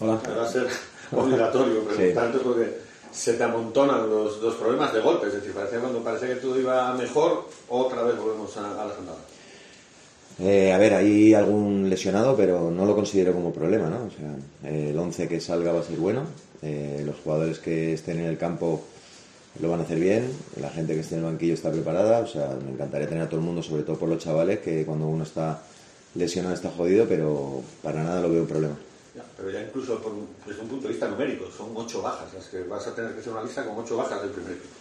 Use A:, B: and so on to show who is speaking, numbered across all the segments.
A: Hola.
B: Va a ser obligatorio preguntarte porque se te amontonan los problemas de golpe. Es decir, cuando parece que todo iba mejor, otra vez volvemos a las andadas.
C: A ver, hay algún lesionado, pero no lo considero como problema, ¿no? O sea, el 11 que salga va a ser bueno, los jugadores que estén en el campo lo van a hacer bien, la gente que esté en el banquillo está preparada, o sea, me encantaría tener a todo el mundo, sobre todo por los chavales, que cuando uno está lesionado está jodido, pero para nada lo veo un problema.
B: Ya, pero ya incluso desde un punto de vista numérico, son 8 bajas, las que vas a tener que hacer una lista con 8 bajas del primer equipo.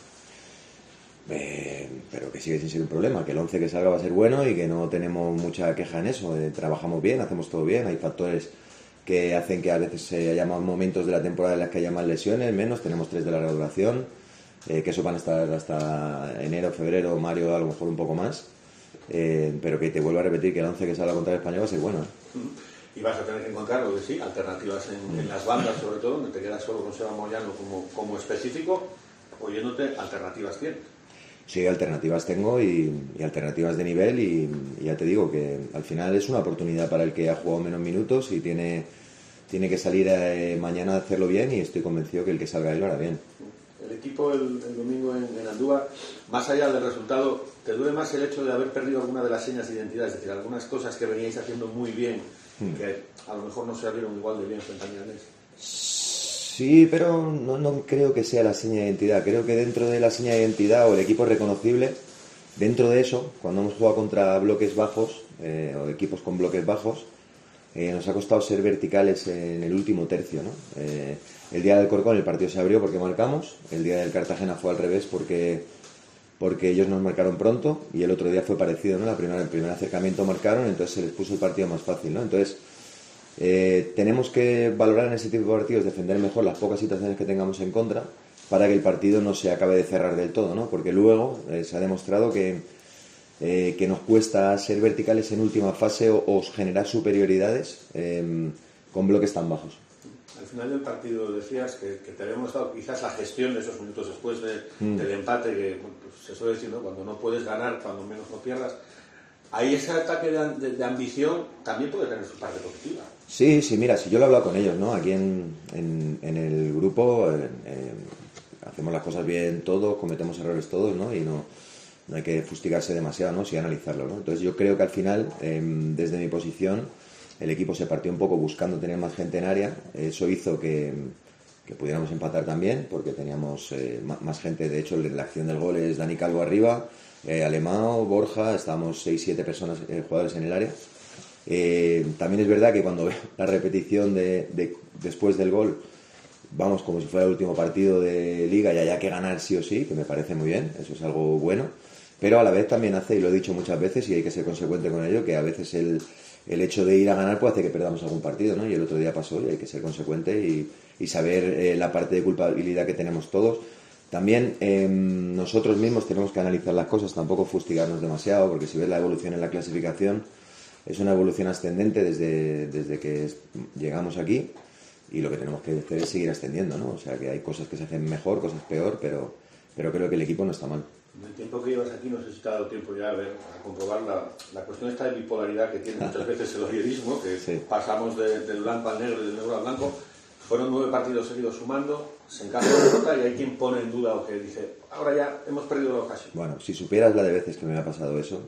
C: Pero que sigue sin ser un problema, que el 11 que salga va a ser bueno y que no tenemos mucha queja en eso, trabajamos bien, hacemos todo bien, hay factores que hacen que a veces haya más momentos de la temporada en las que haya más lesiones, menos, tenemos 3 de la regulación, que eso van a estar hasta enero, febrero, Mario a lo mejor un poco más, pero que te vuelvo a repetir que el 11 que salga contra el Español va a ser bueno.
B: Y vas a tener que encontrar, lo que sí, alternativas en las bandas sobre todo, donde te quedas solo con Seba Moyano como específico, oyéndote alternativas tienes.
C: Sí, alternativas tengo y alternativas de nivel y ya te digo que al final es una oportunidad para el que ha jugado menos minutos y tiene que salir mañana a hacerlo bien y estoy convencido que el que salga él lo hará bien.
B: El equipo el domingo en Andújar, más allá del resultado, ¿te duele más el hecho de haber perdido alguna de las señas de identidad? Es decir, algunas cosas que veníais haciendo muy bien que a lo mejor no se abrieron igual de bien frente a Mirandés.
C: Sí, pero no creo que sea la seña de identidad. Creo que dentro de la seña de identidad o el equipo reconocible, dentro de eso, cuando hemos jugado contra bloques bajos o equipos con bloques bajos, nos ha costado ser verticales en el último tercio, ¿no? El día del Corcón el partido se abrió porque marcamos, el día del Cartagena fue al revés porque ellos nos marcaron pronto y el otro día fue parecido, ¿no? El primer acercamiento marcaron, entonces se les puso el partido más fácil, ¿no? Entonces tenemos que valorar en ese tipo de partidos, defender mejor las pocas situaciones que tengamos en contra para que el partido no se acabe de cerrar del todo, ¿no? Porque luego se ha demostrado que nos cuesta ser verticales en última fase o generar superioridades con bloques tan bajos.
B: Al final del partido decías que te habíamos dado quizás la gestión de esos minutos después del empate, que pues, se suele decir, ¿no? Cuando no puedes ganar, cuando menos no pierdas. Ahí ese ataque de ambición también puede tener su parte positiva.
C: Sí, mira, si yo lo he hablado con ellos, ¿no? Aquí en el grupo hacemos las cosas bien todos, cometemos errores todos, ¿no? Y no hay que fustigarse demasiado, ¿no? Sí analizarlo, ¿no? Entonces yo creo que al final, desde mi posición, el equipo se partió un poco buscando tener más gente en área. Eso hizo que pudiéramos empatar también, porque teníamos más gente. De hecho, la acción del gol es Dani Calvo arriba, Alemão, Borja, estábamos 6-7 personas, jugadores en el área. También es verdad que cuando veo la repetición después del gol, vamos como si fuera el último partido de Liga y haya que ganar sí o sí, que me parece muy bien, eso es algo bueno, pero a la vez también hace, y lo he dicho muchas veces y hay que ser consecuente con ello, que a veces el hecho de ir a ganar puede hacer que perdamos algún partido, ¿no? Y el otro día pasó y hay que ser consecuente y saber la parte de culpabilidad que tenemos todos. También nosotros mismos tenemos que analizar las cosas, tampoco fustigarnos demasiado, porque si ves la evolución en la clasificación, es una evolución ascendente desde que llegamos aquí y lo que tenemos que hacer es seguir ascendiendo, ¿no? O sea que hay cosas que se hacen mejor, cosas peor, pero creo que el equipo no está mal.
B: En el tiempo que llevas aquí no sé si te ha dado tiempo ya a comprobar la cuestión esta de bipolaridad que tiene muchas veces el ovierismo, que sí. Pasamos del blanco al negro y del negro al blanco. Fueron 9 partidos seguidos sumando, se encaja la derrota y hay quien pone en duda o que dice, ahora ya hemos perdido la ocasión.
C: Bueno, si supieras la de veces que me ha pasado eso,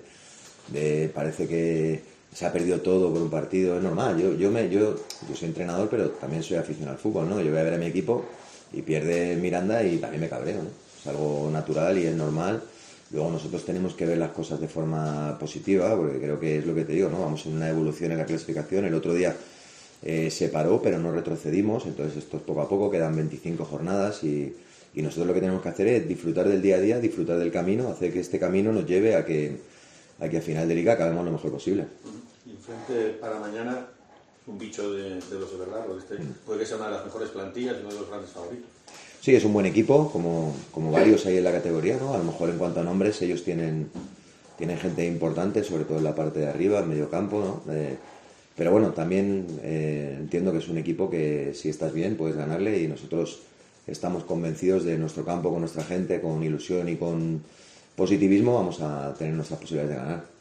C: parece que se ha perdido todo por un partido, es normal. Yo soy entrenador, pero también soy aficionado al fútbol, ¿no? Yo voy a ver a mi equipo y pierde Miranda y también me cabreo, ¿no? Es algo natural y es normal. Luego nosotros tenemos que ver las cosas de forma positiva, porque creo que es lo que te digo, ¿no? Vamos en una evolución en la clasificación. El otro día se paró, pero no retrocedimos, entonces esto es poco a poco, quedan 25 jornadas y nosotros lo que tenemos que hacer es disfrutar del día a día, disfrutar del camino, hacer que este camino nos lleve a que a final de liga acabemos lo mejor posible.
B: Y enfrente para mañana un bicho de los de verdad, puede que sea una de las mejores plantillas y uno de los grandes favoritos.
C: Sí, es un buen equipo, como varios hay en la categoría, ¿no? A lo mejor en cuanto a nombres ellos tienen gente importante, sobre todo en la parte de arriba, en medio campo, ¿no? Pero bueno, también entiendo que es un equipo que si estás bien puedes ganarle y nosotros estamos convencidos de nuestro campo, con nuestra gente, con ilusión y con positivismo vamos a tener nuestras posibilidades de ganar.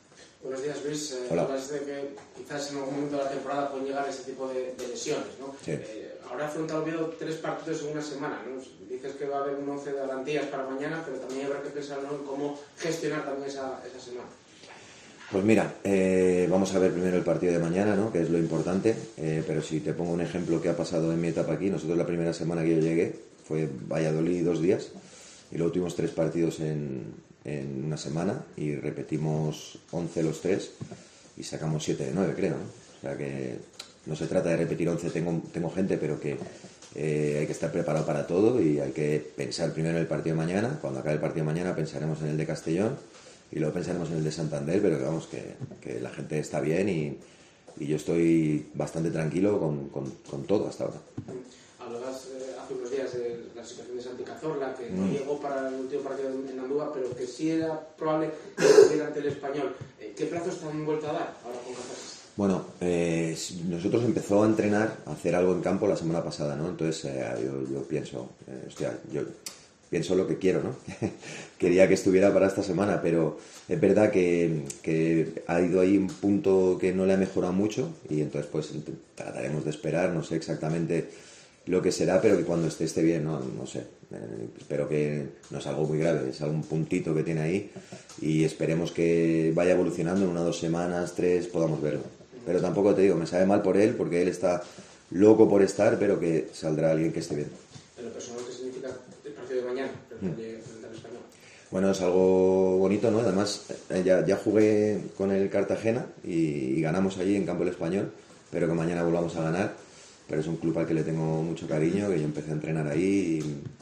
A: Buenos días, Luis. Hablas de que quizás en algún momento de la temporada pueden llegar ese tipo de lesiones, ¿no?
C: Sí.
A: Ahora afronta el Oviedo 3 partidos en una semana, ¿no? Dices que va a haber un 11 de garantías para mañana, pero también habrá que pensar, ¿no?, en cómo gestionar también esa semana.
C: Pues mira, vamos a ver primero el partido de mañana, ¿no?, que es lo importante, pero si te pongo un ejemplo que ha pasado en mi etapa aquí, nosotros la primera semana que yo llegué fue Valladolid 2 días y luego tuvimos 3 partidos en una semana y repetimos 11 los 3 y sacamos 7 de 9, creo, ¿no? O sea que no se trata de repetir 11, tengo gente, pero que hay que estar preparado para todo y hay que pensar primero en el partido de mañana. Cuando acabe el partido de mañana pensaremos en el de Castellón y luego pensaremos en el de Santander, pero que vamos, que la gente está bien y yo estoy bastante tranquilo con todo hasta ahora.
A: Hablabas hace unos días de la situación de Santi Cazorla, que no llegó para el último partido en Andúa, pero que sí era probable que estuviera ante el Español. ¿Qué plazos te han vuelto a dar ahora con Cazorla?
C: Bueno, nosotros empezó a entrenar, a hacer algo en campo la semana pasada, ¿no? Entonces yo pienso, yo pienso lo que quiero, ¿no? Quería que estuviera para esta semana, pero es verdad que ha ido ahí un punto que no le ha mejorado mucho y entonces pues trataremos de esperar, no sé exactamente lo que será, pero que cuando esté bien, no sé. Espero que no es algo muy grave, es algún puntito que tiene ahí y esperemos que vaya evolucionando en 1 o 2 semanas, 3, podamos verlo. Pero tampoco te digo, me sabe mal por él, porque él está loco por estar, pero que saldrá alguien que esté bien.
A: ¿Pero personal qué significa el partido de mañana, frente al Español?
C: Bueno, es algo bonito, ¿no? Además, ya jugué con el Cartagena y ganamos allí en Campo del Español, pero que mañana volvamos a ganar. Pero es un club al que le tengo mucho cariño, que yo empecé a entrenar ahí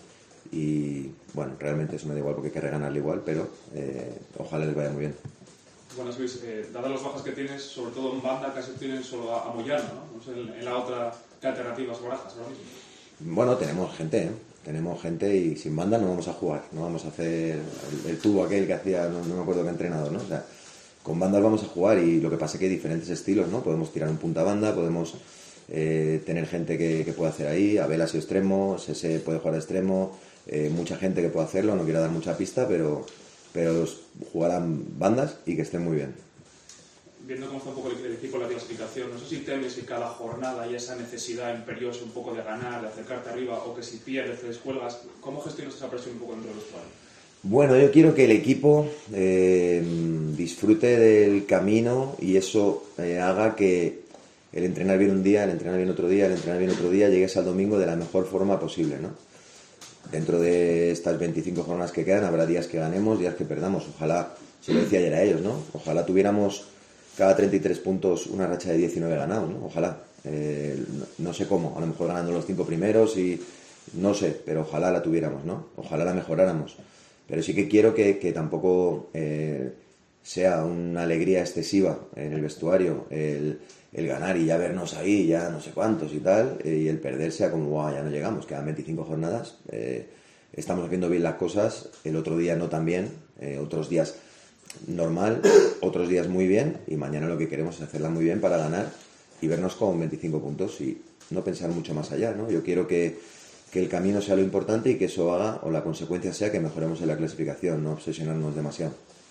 C: y bueno, realmente eso me da igual porque querré ganarle igual, pero ojalá les vaya muy bien.
D: Buenas, Luis. Dadas las bajas que tienes, sobre todo en banda, casi tienes solo a Moyano, ¿no? No sé, en la otra, ¿qué alternativas barajas ahora mismo?
C: Bueno, tenemos gente y sin banda no vamos a jugar, no vamos a hacer el tubo aquel que hacía, no me acuerdo qué entrenador, ¿no? O sea, con bandas vamos a jugar y lo que pasa es que hay diferentes estilos, ¿no? Podemos tirar un punta banda, podemos tener gente que puede hacer ahí, Abel ha sido extremo, Sese puede jugar de extremo, mucha gente que puede hacerlo, no quiero dar mucha pista, pero jugarán bandas y que estén muy bien.
D: Viendo cómo está un poco el equipo en la clasificación, no sé si temes que cada jornada haya esa necesidad imperiosa un poco de ganar, de acercarte arriba, o que si pierdes, te descuelgas. ¿Cómo gestionas esa presión un poco dentro del vestuario?
C: Bueno, yo quiero que el equipo disfrute del camino y eso haga que el entrenar bien un día, el entrenar bien otro día, el entrenar bien otro día, llegues al domingo de la mejor forma posible, ¿no? Dentro de estas 25 jornadas que quedan habrá días que ganemos, días que perdamos. Ojalá, se lo decía ayer a ellos, ¿no? Ojalá tuviéramos cada 33 puntos una racha de 19 ganados, ¿no? Ojalá. No sé cómo, a lo mejor ganando los 5 primeros y no sé, pero ojalá la tuviéramos, ¿no? Ojalá la mejoráramos. Pero sí que quiero que tampoco sea una alegría excesiva en el vestuario el ganar y ya vernos ahí, ya no sé cuántos y tal, y el perder sea como, wow, ya no llegamos, quedan 25 jornadas, estamos haciendo bien las cosas, el otro día no tan bien, otros días normal, otros días muy bien, y mañana lo que queremos es hacerla muy bien para ganar y vernos con 25 puntos y no pensar mucho más allá, ¿no? Yo quiero que el camino sea lo importante y que eso haga, o la consecuencia sea que mejoremos en la clasificación, no obsesionarnos demasiado.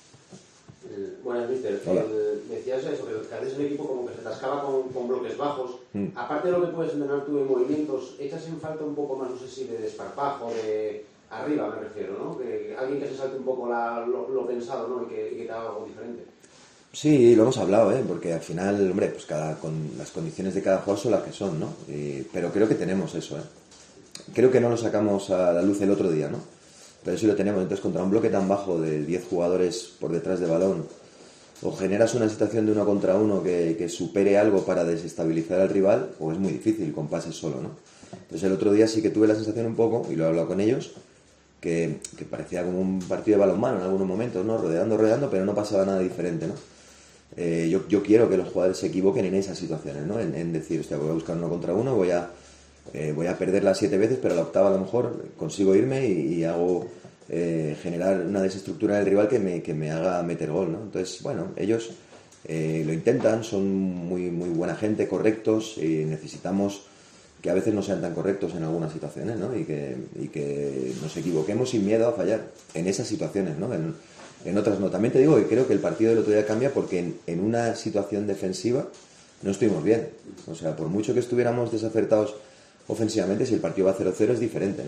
E: Buenas, Mister. Decías eso, que eres un equipo como que se atascaba con bloques bajos. Aparte de lo que puedes entrenar tú en movimientos, echas en falta un poco más, no sé si de desparpajo, de arriba me refiero, ¿no? Que alguien que se salte un poco lo pensado, ¿no? Y que te haga algo diferente.
C: Sí, lo hemos hablado, porque al final, hombre, pues con las condiciones de cada jugador son las que son, ¿no? Pero creo que tenemos eso, Creo que no lo sacamos a la luz el otro día, ¿no? Pero sí lo tenemos. Entonces, contra un bloque tan bajo de 10 jugadores por detrás de balón, o generas una situación de 1 contra 1 que supere algo para desestabilizar al rival, o es muy difícil con pases solo, ¿no? Entonces, el otro día sí que tuve la sensación un poco, y lo he hablado con ellos, que parecía como un partido de balonmano en algunos momentos, ¿no? Rodeando, pero no pasaba nada diferente, ¿no? Yo quiero que los jugadores se equivoquen en esas situaciones, ¿no? En decir, hostia, voy a buscar 1 contra 1, voy a perderla 7 veces, pero a la octava a lo mejor consigo irme y hago generar una desestructura del rival que me haga meter gol, ¿no? Entonces, bueno, ellos lo intentan, son muy, muy buena gente, correctos, y necesitamos que a veces no sean tan correctos en algunas situaciones, ¿no? Y que nos equivoquemos sin miedo a fallar en esas situaciones, ¿no? en otras no. También te digo que creo que el partido del otro día cambia porque en una situación defensiva no estuvimos bien. O sea, por mucho que estuviéramos desacertados ofensivamente, si el partido va 0-0 es diferente, ¿no?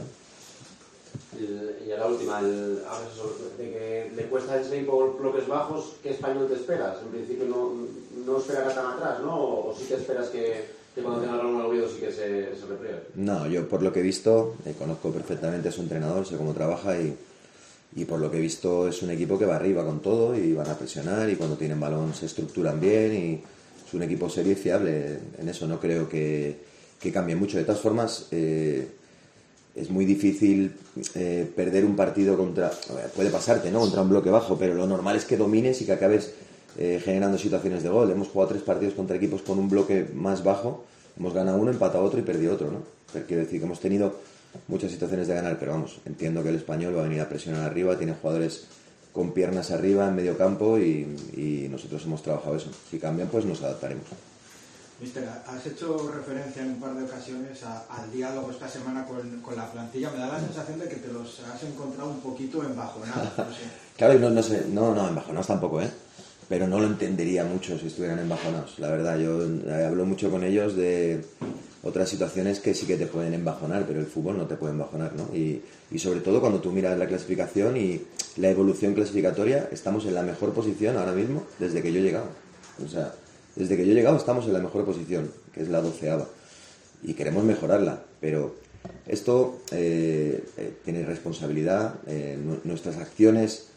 E: Y a la última, de que le cuesta el Slade por bloques bajos, ¿qué Español te esperas? En principio no esperará tan atrás, ¿no? ¿O sí te esperas que cuando tenga el balón al Oviedo sí que se repliegue?
C: No, yo por lo que he visto, conozco perfectamente a su entrenador, sé cómo trabaja y por lo que he visto es un equipo que va arriba con todo y van a presionar y cuando tienen balón se estructuran bien y es un equipo serio y fiable. En eso no creo que cambie mucho. De todas formas, es muy difícil perder un partido puede pasarte, ¿no? Contra un bloque bajo, pero lo normal es que domines y que acabes generando situaciones de gol. Hemos jugado 3 partidos contra equipos con un bloque más bajo, hemos ganado uno, empatado otro y perdido otro, ¿no? Pero quiero decir que hemos tenido muchas situaciones de ganar, pero vamos, entiendo que el Español va a venir a presionar arriba, tiene jugadores con piernas arriba en medio campo y nosotros hemos trabajado eso. Si cambian, pues nos adaptaremos.
F: Mister, has hecho referencia en un par de ocasiones al diálogo esta semana con la plantilla. Me da la sensación de que te los has encontrado un poquito embajonados. No sé.
C: Claro, no sé, no, embajonados tampoco, pero no lo entendería mucho si estuvieran embajonados. La verdad, yo hablo mucho con ellos de otras situaciones que sí que te pueden embajonar, pero el fútbol no te puede embajonar, ¿no? Y sobre todo cuando tú miras la clasificación y la evolución clasificatoria, estamos en la mejor posición ahora mismo desde que yo he llegado. O sea, desde que yo he llegado estamos en la mejor posición, que es la 12ª, y queremos mejorarla, pero esto tiene responsabilidad, de nuestras acciones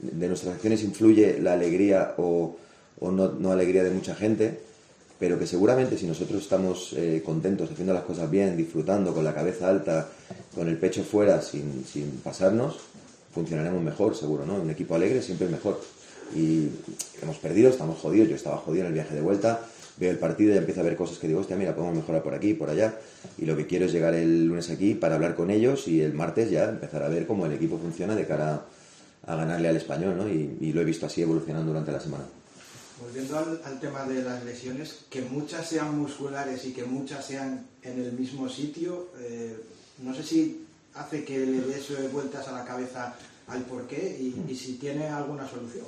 C: influye la alegría o no alegría de mucha gente, pero que seguramente si nosotros estamos contentos, haciendo las cosas bien, disfrutando, con la cabeza alta, con el pecho fuera, sin pasarnos, funcionaremos mejor, seguro, ¿no? Un equipo alegre siempre es mejor. Y hemos perdido, estamos jodidos, yo estaba jodido en el viaje de vuelta, veo el partido y empiezo a ver cosas que digo, hostia, mira, podemos mejorar por aquí, por allá, y lo que quiero es llegar el lunes aquí para hablar con ellos y el martes ya empezar a ver cómo el equipo funciona de cara a ganarle al Español, ¿no? Y lo he visto así evolucionando durante la semana.
F: Volviendo al tema de las lesiones, que muchas sean musculares y que muchas sean en el mismo sitio, no sé si hace que le des vueltas a la cabeza al porqué y si tiene alguna solución.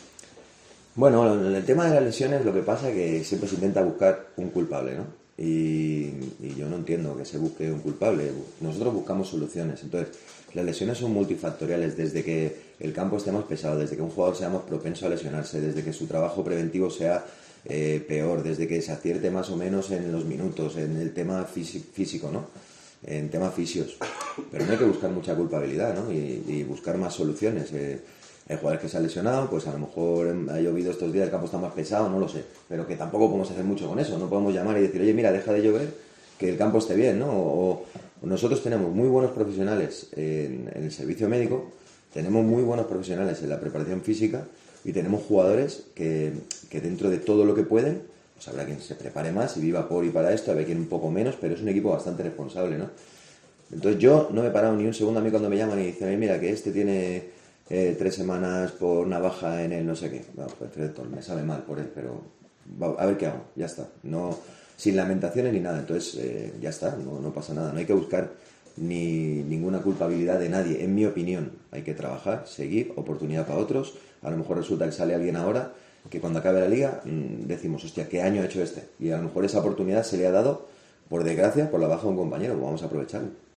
C: Bueno, en el tema de las lesiones lo que pasa es que siempre se intenta buscar un culpable, ¿no? Y yo no entiendo que se busque un culpable. Nosotros buscamos soluciones. Entonces, las lesiones son multifactoriales, desde que el campo esté más pesado, desde que un jugador sea más propenso a lesionarse, desde que su trabajo preventivo sea peor, desde que se acierte más o menos en los minutos, en el tema físico, ¿no? En temas fisios. Pero no hay que buscar mucha culpabilidad, ¿no? Y buscar más soluciones. Hay jugadores que se han lesionado, pues a lo mejor ha llovido estos días, el campo está más pesado, no lo sé. Pero que tampoco podemos hacer mucho con eso. No podemos llamar y decir, oye, mira, deja de llover, que el campo esté bien, ¿no? O nosotros tenemos muy buenos profesionales en el servicio médico, tenemos muy buenos profesionales en la preparación física y tenemos jugadores que dentro de todo lo que pueden, pues habrá quien se prepare más y viva por y para esto, habrá quien un poco menos, pero es un equipo bastante responsable, ¿no? Entonces yo no me he parado ni un segundo a mí cuando me llaman y dicen, mira, que este tiene 3 semanas por una baja en el no sé qué. Bueno, perfecto, me sabe mal por él, pero a ver qué hago, ya está. No, sin lamentaciones ni nada, entonces ya está, no pasa nada. No hay que buscar ninguna culpabilidad de nadie, en mi opinión. Hay que trabajar, seguir, oportunidad para otros. A lo mejor resulta que sale alguien ahora que cuando acabe la liga decimos, hostia, ¿qué año ha hecho este? Y a lo mejor esa oportunidad se le ha dado, por desgracia, por la baja de un compañero, pues vamos a aprovecharlo.